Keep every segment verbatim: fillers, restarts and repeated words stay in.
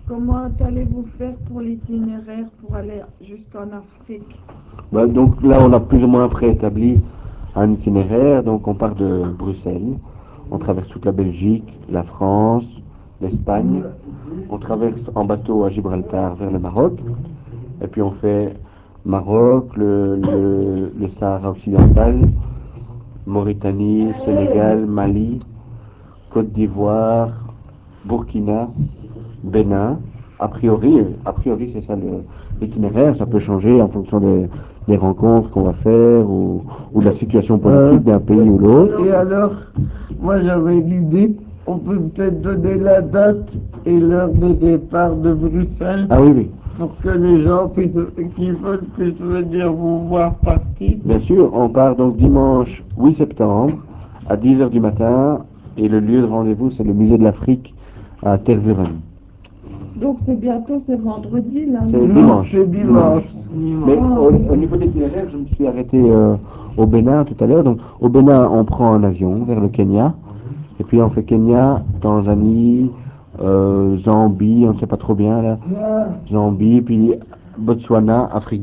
comment allez-vous faire pour l'itinéraire pour aller jusqu'en Afrique? Bah, donc là, on a plus ou moins préétabli un itinéraire. Donc on part de Bruxelles, on traverse toute la Belgique, la France, l'Espagne. On traverse en bateau à Gibraltar vers le Maroc. Et puis on fait Maroc, le, le, le Sahara occidental, Mauritanie, Sénégal, Mali, Côte d'Ivoire, Burkina, Bénin. A priori, a priori c'est ça le- l'itinéraire. Ça peut changer en fonction des, des rencontres qu'on va faire ou, ou de la situation politique Euh, d'un pays ou l'autre. et alors, moi j'avais l'idée, on peut peut-être donner la date et l'heure de départ de Bruxelles Ah oui, oui. pour que les gens puissent, qui veulent puissent venir vous voir partir. Bien sûr, on part donc dimanche huit septembre à dix heures du matin et le lieu de rendez-vous c'est le musée de l'Afrique à Tervuren. Donc c'est bientôt, c'est vendredi là. C'est Non, dimanche. c'est dimanche. Mais Dimanche. au, au niveau de l'itinéraire, je me suis arrêté euh, au Bénin tout à l'heure. Donc au Bénin, on prend un avion vers le Kenya. Et puis on fait Kenya, Tanzanie, euh, Zambie, on ne sait pas trop bien là. Zambie, puis Botswana, Afrique.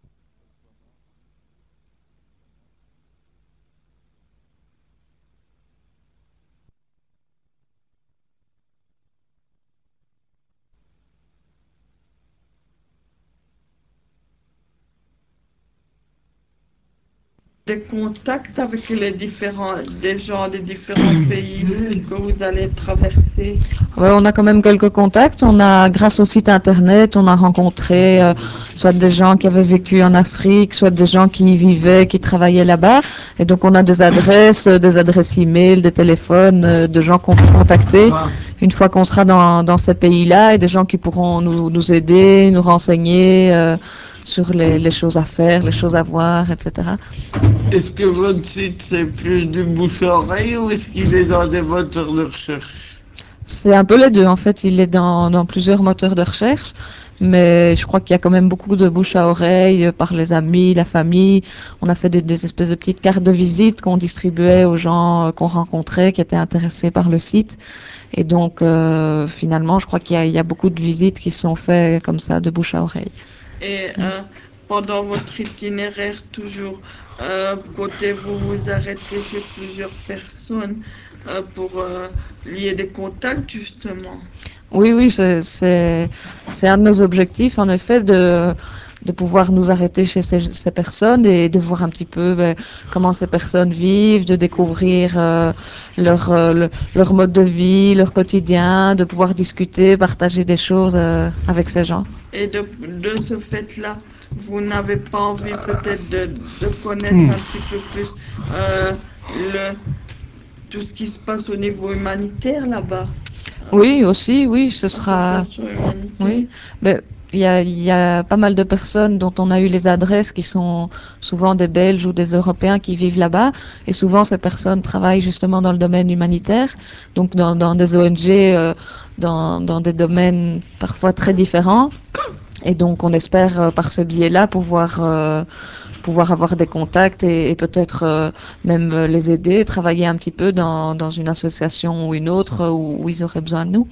Des contacts avec les différents, des gens des différents pays que vous allez traverser. Ouais, on a quand même quelques contacts. On a, grâce au site internet, on a rencontré euh, soit des gens qui avaient vécu en Afrique, soit des gens qui y vivaient, qui travaillaient là-bas. Et donc, on a des adresses, euh, des adresses e-mail, des téléphones euh, de gens qu'on peut contacter une fois qu'on sera dans, dans ces pays-là et des gens qui pourront nous, nous aider, nous renseigner euh, sur les, les choses à faire, les choses à voir, et cetera. Est-ce que votre site c'est plus du bouche à oreille ou est-ce qu'il est dans des moteurs de recherche? C'est un peu les deux, en fait. Il est dans, dans plusieurs moteurs de recherche, mais je crois qu'il y a quand même beaucoup de bouche à oreille euh, par les amis, la famille. On a fait des, des espèces de petites cartes de visite qu'on distribuait aux gens euh, qu'on rencontrait, qui étaient intéressés par le site. Et donc, euh, finalement, je crois qu'il y a, il y a beaucoup de visites qui sont faites comme ça, de bouche à oreille. Et euh, pendant votre itinéraire, toujours, euh, comptez-vous vous arrêter chez plusieurs personnes euh, pour euh, lier des contacts, justement? Oui, oui, c'est, c'est, c'est un de nos objectifs, en effet, de, de pouvoir nous arrêter chez ces, ces personnes et de voir un petit peu ben, comment ces personnes vivent, de découvrir euh, leur, euh, le- leur mode de vie, leur quotidien, de pouvoir discuter, partager des choses euh, avec ces gens. Et de, de ce fait-là, vous n'avez pas envie peut-être de, de connaître un petit peu plus euh, le, tout ce qui se passe au niveau humanitaire là-bas, euh, Oui, aussi, oui, ce sera. association humanitaire. Oui, mais il y a, il y a pas mal de personnes dont on a eu les adresses qui sont souvent des Belges ou des Européens qui vivent là-bas. Et souvent, ces personnes travaillent justement dans le domaine humanitaire, donc dans, dans des O N G, euh, dans, dans des domaines parfois très différents. Et donc, on espère euh, par ce biais-là pouvoir, euh, pouvoir avoir des contacts et, et peut-être euh, même euh, les aider, travailler un petit peu dans, dans une association ou une autre euh, où, où ils auraient besoin de nous.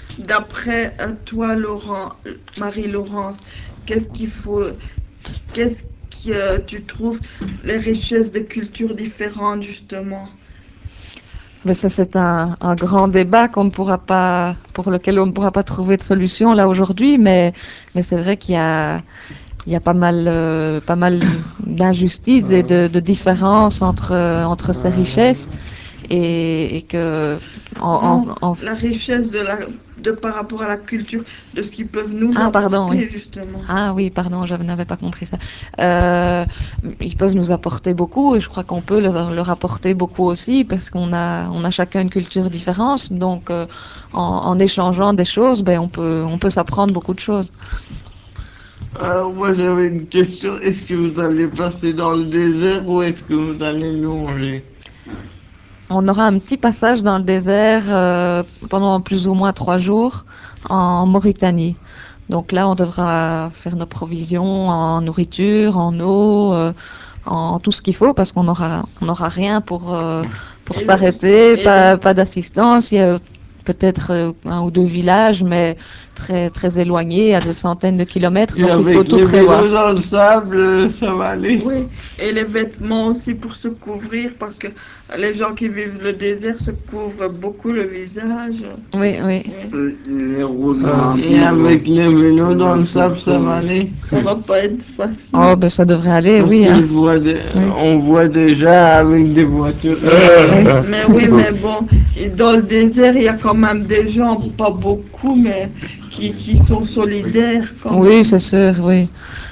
D'après euh, toi, Laurent, Marie-Laurence, qu'est-ce qu'il faut, qu'est-ce que euh, tu trouves les richesses de cultures différentes, justement? Mais ça, c'est un, un grand débat qu'on ne pourra pas, pour lequel on ne pourra pas trouver de solution là aujourd'hui. Mais, mais c'est vrai qu'il y a, il y a pas mal, euh, pas mal d'injustices et de, de différences entre, entre ces richesses et, et que, en, Non, en, en- la richesse de la, de par rapport à la culture, de ce qu'ils peuvent nous ah, pardon, oui. apporter, justement. Ah oui, pardon, je n'avais pas compris ça. Euh, Ils peuvent nous apporter beaucoup et je crois qu'on peut leur, leur apporter beaucoup aussi parce qu'on a, on a chacun une culture différente. Donc, euh, en, en échangeant des choses, ben, on peut, on peut s'apprendre beaucoup de choses. Alors, moi, j'avais une question. Est-ce que vous allez passer dans le désert ou est-ce que vous allez longer? On aura un petit passage dans le désert euh, pendant plus ou moins trois jours en Mauritanie. Donc là, on devra faire nos provisions en nourriture, en eau, euh, en tout ce qu'il faut parce qu'on aura, on aura rien pour, euh, pour Et le, s'arrêter, et le, pas, pas d'assistance. Il y a- peut-être euh, un ou deux villages, mais très très éloignés, à des centaines de kilomètres. Et Donc il faut avec tout les prévoir. vélos dans le sable, ça va aller. Oui, et les vêtements aussi pour se couvrir, parce que les gens qui vivent le désert se couvrent beaucoup le visage. Oui, oui. Oui. Les routes. Et avec les vélos dans le sable, ça va aller. Ça va pas être facile. Oh, ben ça devrait aller, Parce oui. que Hein. je vois des- Oui. on voit déjà avec des voitures. Mais oui, mais bon, et dans le désert, il y a quand même des gens, pas beaucoup, mais qui, qui sont solidaires quand Oui, même. c'est sûr, oui.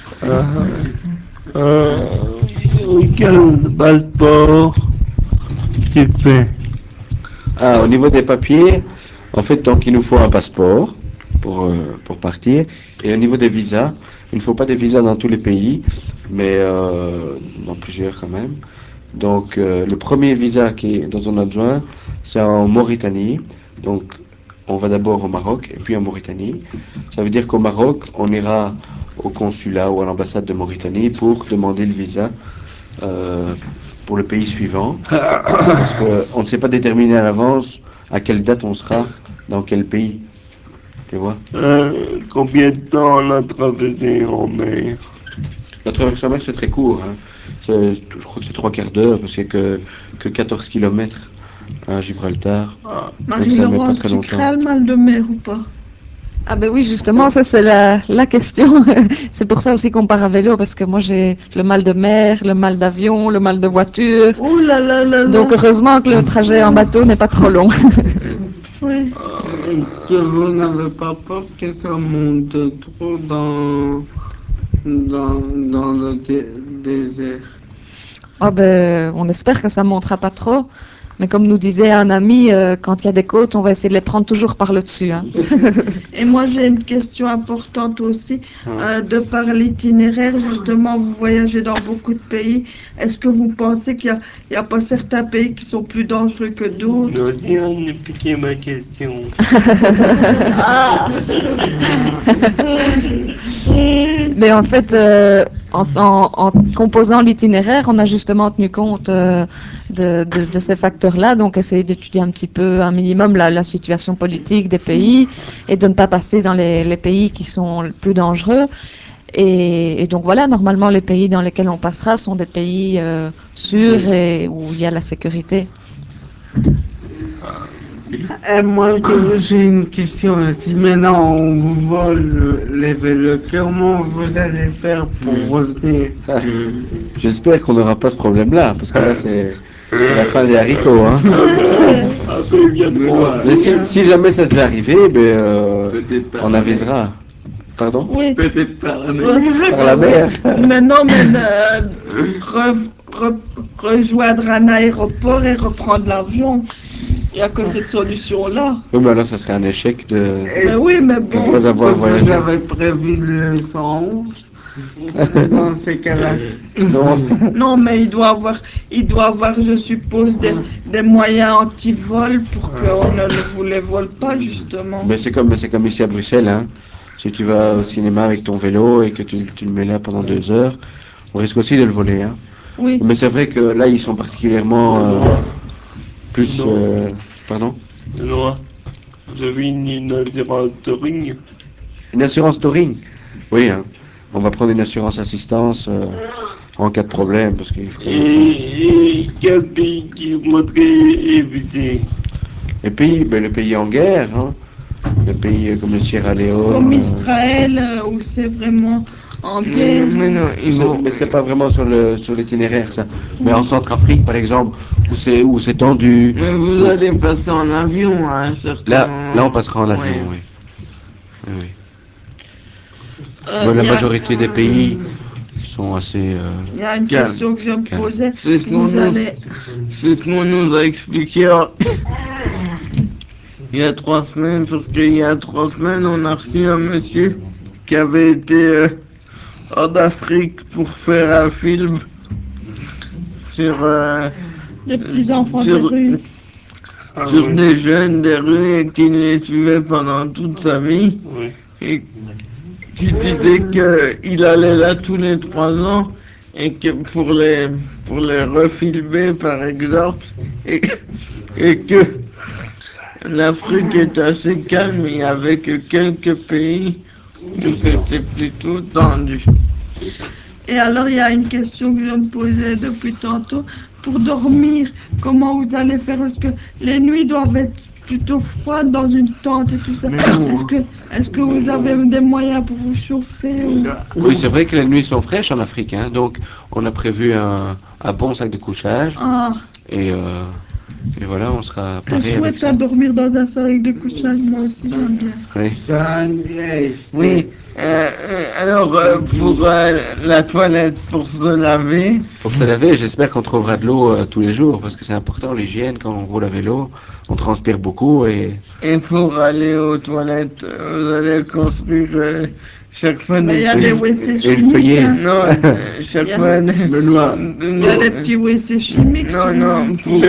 Euh, quel passeport tu fais? Ah, au niveau des papiers, en fait, donc il nous faut un passeport pour, euh, pour partir. Et au niveau des visas, il ne faut pas des visas dans tous les pays, mais euh, dans plusieurs quand même. Donc, euh, le premier visa qui, dont on a besoin, c'est en Mauritanie. Donc, on va d'abord au Maroc et puis en Mauritanie. Ça veut dire qu'au Maroc, on ira au consulat ou à l'ambassade de Mauritanie pour demander le visa euh, pour le pays suivant. Parce qu'on ne sait pas déterminer à l'avance à quelle date on sera, dans quel pays. Tu vois? Euh, combien de temps on a traversé en mer? La traversée en mer, c'est très court. Hein. C'est- Je crois que c'est trois quarts d'heure, parce qu'il n'y a que, que quatorze kilomètres à Gibraltar. Ah, Donc ça ne met pas Marie-Laurence, très tu longtemps. crains le mal de mer ou pas? Ah ben oui, justement, ça c'est la, la question. C'est pour ça aussi qu'on part à vélo, parce que moi j'ai le mal de mer, le mal d'avion, le mal de voiture. Oh là là là là. Donc heureusement que le trajet en bateau n'est pas trop long. Oui. est-ce que vous n'avez pas peur que ça monte trop dans, dans, dans le dé- désert? Ah ben, on espère que ça montera pas trop. Mais comme nous disait un ami, euh, quand il y a des côtes, on va essayer de les prendre toujours par le dessus. Hein. Et moi, j'ai une question importante aussi. Euh, de par l'itinéraire, justement, vous voyagez dans beaucoup de pays. Est-ce que vous pensez qu'il n'y a, il y a pas certains pays qui sont plus dangereux que d'autres? Vas-y, on a piqué ma question. Ah! Mais en fait, euh, en, en- en composant l'itinéraire, on a justement tenu compte euh, de, de- de ces facteurs-là, donc essayer d'étudier un petit peu, un minimum, la, la situation politique des pays et de ne pas passer dans les, les pays qui sont les plus dangereux. Et, et donc voilà, normalement, les pays dans lesquels on passera sont des pays euh, sûrs et où il y a la sécurité. Et moi, je- j'ai une question. Si maintenant on vous vole les vélos, comment vous allez faire pour revenir? J'espère qu'on n'aura pas ce problème-là, parce que là, c'est c'est la fin des haricots. Hein. Après, il y a trop à Mais si, faire. si jamais ça devait arriver, ben, euh, Peut-être par on la avisera. Pardon? Oui. Peut-être par la mer. Re- Par la mer. Mais non, mais euh, re- re- rejoindre un aéroport et reprendre l'avion. Il n'y a que cette solution-là. Oui, mais alors ça serait un échec de Mais oui, mais bon. ne pas avoir Vous voyagé. avez prévu le cent onze dans ces cas-là? Non. Non, mais il doit avoir, il doit avoir, je suppose, des, des moyens anti-vol pour qu'on ne le- vous les vole pas, justement. Mais c'est comme, mais c'est comme ici à Bruxelles. Hein. Si tu vas au cinéma avec ton vélo et que tu, tu le mets là pendant deux heures, on risque aussi de le voler. Hein. Oui. Mais c'est vrai que là, ils sont particulièrement euh, plus... Non. euh, pardon? Non. J'avais une, une assurance touring. Une assurance touring. Oui, hein. On va prendre une assurance assistance euh, en cas de problème, parce qu'il faut quand même pas... Et, et quel pays qui voudrait éviter? Les pays, ben, les pays en guerre, hein. Les pays euh, comme le Sierra Comme Leone. euh, Israël, euh, où c'est vraiment en Mais, guerre. mais non, ils c'est- vont. mais c'est pas vraiment sur le sur l'itinéraire, ça. Mais en Centrafrique, par exemple, où c'est où c'est tendu. Mais vous où- allez passer en avion à un certain Là, moment. là, on passera en avion, Ouais. oui. Oui, oui. Euh, Mais Il la y a, majorité des pays sont assez euh, il y a une Calme. question que je me calmes. posais. C'est ce qu'on Vous nous, allez... c'est ce qu'on nous a expliqué euh, il y a trois semaines, parce qu'il y a trois semaines, on a reçu un monsieur qui avait été euh, en Afrique pour faire un film sur, euh, Des petits enfants des sur, rues. sur des jeunes des rues et qui les suivaient pendant toute sa vie. Et qui disait qu'il allait là tous les trois ans et que pour les, pour les refilmer par exemple et, et que l'Afrique est assez calme, il n'y avait que quelques pays où c'était plutôt tendu. Et alors, il y a une question que je me posais depuis tantôt. Pour dormir, comment vous allez faire? Est-ce que les nuits doivent être plutôt froides dans une tente et tout ça? Est-ce que, est-ce que vous avez des moyens pour vous chauffer ou... Oui, c'est vrai que les nuits sont fraîches en Afrique, hein, donc on a prévu un, un bon sac de couchage Ah, et, euh, et voilà, on sera c'est paré avec chouette à ça. dormir dans un sac de couchage, moi aussi j'aime bien. Oui. Oui, euh, euh, alors euh, pour euh, la toilette, pour se laver, Pour se laver, j'espère qu'on trouvera de l'eau euh, tous les jours parce que c'est important l'hygiène quand on roule à vélo, on transpire beaucoup et et pour aller aux toilettes, euh, vous allez construire euh, chaque fois Mais il des y a une, des petits... W C une chimiques, feuillée. hein. Non, euh, Il chaque y a, fois des... il y a des petits W C chimiques Non, sûrement. non, pour...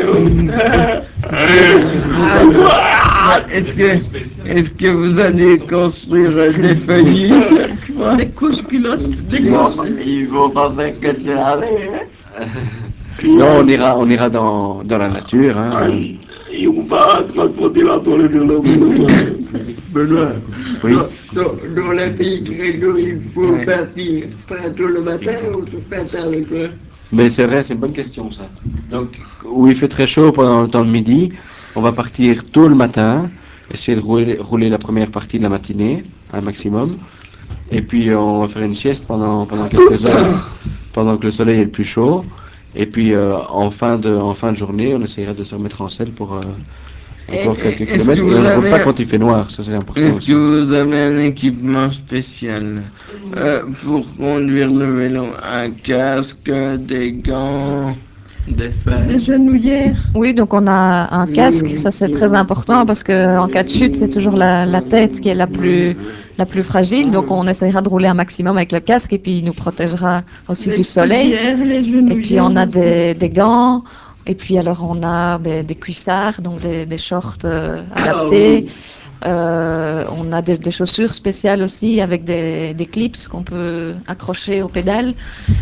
Est-ce que, est-ce que vous allez construire euh, des feuillets chaque fois? Des couches culottes, des Non. couches... Ils vont pas faire que se laver, hein. Non, on ira, on ira dans, dans la nature. Hein. Ils vont pas transporter la toilette de l'homme. Benoît, Oui. dans, dans, dans les pays très chauds, il faut Ouais. partir très tôt le matin ou tout faire tard le soir. Mais c'est vrai, c'est une bonne question ça. Donc, où il fait très chaud pendant le temps de midi, on va partir tôt le matin, essayer de rouler, rouler la première partie de la matinée, un maximum. Et puis, euh, on va faire une sieste pendant, pendant quelques heures, pendant que le soleil est le plus chaud. Et puis, euh, en, fin de, en fin de journée, on essaiera de se remettre en selle pour euh, Et, encore quelques Est-ce que kilomètres. Et vous on ne roule pas avez, quand il fait noir, ça c'est important est-ce que aussi. vous avez un équipement spécial euh, pour conduire le vélo? Un casque, des gants, des des fers? genouillères. Oui, donc on a un casque, ça c'est très important parce que en cas de chute, c'est toujours la, la tête qui est la plus, la plus fragile. Donc on essaiera de rouler un maximum avec le casque et puis il nous protégera aussi Les du soleil. cuillères, les Et puis genouillères on a aussi. des, des gants. Et puis alors on a ben, des cuissards, donc des, des shorts euh, adaptés. Euh, on a des, des chaussures spéciales aussi avec des, des clips qu'on peut accrocher aux pédales.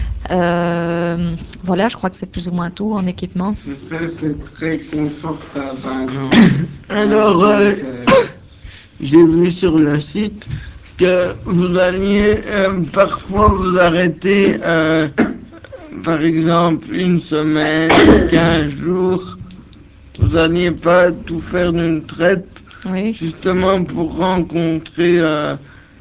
Euh, voilà, je crois que c'est plus ou moins tout en équipement. Ça, c'est très confortable. Alors, euh, j'ai vu sur le site que vous alliez euh, parfois vous arrêter, euh, par exemple, une semaine, quinze jours. Vous n'alliez pas tout faire d'une traite, Oui. justement pour rencontrer euh,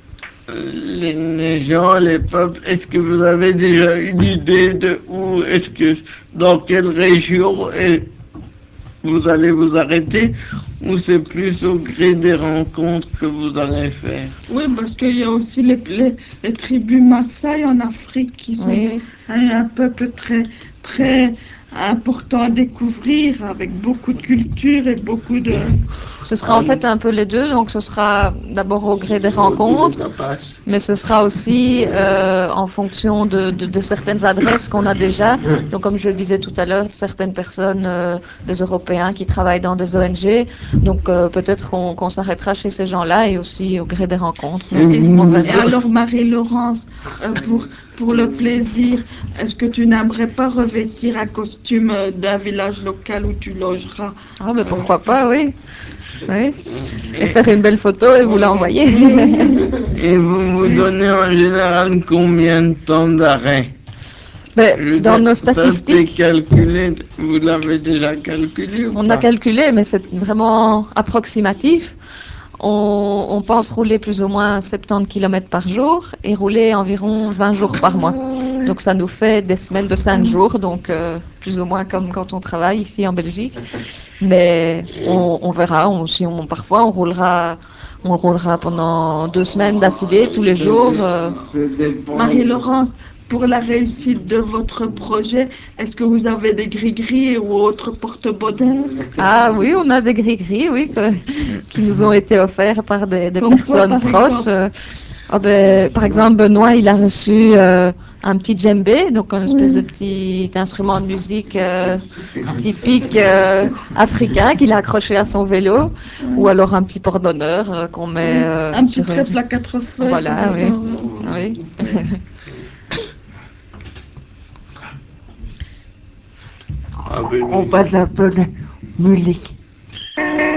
les, les gens, les peuples. Est-ce que vous avez déjà une idée de où, est-ce que, dans quelle région est- vous allez vous arrêter, ou c'est plus au gré des rencontres que vous allez faire? Oui, parce qu'il y a aussi les, les, les tribus Maasai en Afrique qui sont Oui, des- oui. un, un peuple très, très important à découvrir avec beaucoup de culture et beaucoup de... Ce sera en fait un peu les deux. Donc, ce sera d'abord au gré des rencontres, mais ce sera aussi euh, en fonction de, de, de certaines adresses qu'on a déjà. Donc, comme je le disais tout à l'heure, certaines personnes, euh, des Européens qui travaillent dans des O N G. Donc, euh, peut-être qu'on qu'on s'arrêtera chez ces gens-là et aussi au gré des rencontres. Donc, Et, on et verra. alors, Marie-Laurence, euh, pour, pour le plaisir, est-ce que tu n'aimerais pas revêtir un costume euh, d'un village local où tu logeras? Ah, mais pourquoi pas, oui. Oui. Et Et, faire une belle photo et vous l'envoyer. et vous vous donnez en général combien de temps d'arrêt? Mais Je veux dans dire, nos ça c'est statistiques, calculé, vous l'avez déjà calculé ou on a pas? calculé, mais c'est vraiment approximatif. On, on pense rouler plus ou moins soixante-dix kilomètres par jour et rouler environ vingt jours par mois. Donc ça nous fait des semaines de cinq jours, donc euh, plus ou moins comme quand on travaille ici en Belgique. Mais on, on verra. On, si on, parfois, on roulera, on roulera pendant deux semaines d'affilée, tous les jours. euh. Ça dépend. Marie-Laurence, pour la réussite de votre projet, est-ce que vous avez des gris-gris ou autres porte-bonheur? Ah oui, on a des gris-gris, oui, que- qui nous ont été offerts par des, des Comme quoi, personnes par proches. exemple? euh. Ah ben, par exemple, Benoît, il a reçu euh, un petit djembé, donc une espèce de Oui. petit instrument de musique euh, typique euh, africain qu'il a accroché à son vélo, ou Oui, alors un petit porte-bonheur euh, qu'on met oui. euh, Un petit sur une... trèfle à quatre feuilles qu'on Voilà, met oui. dans... Oui. On passe un peu de musique.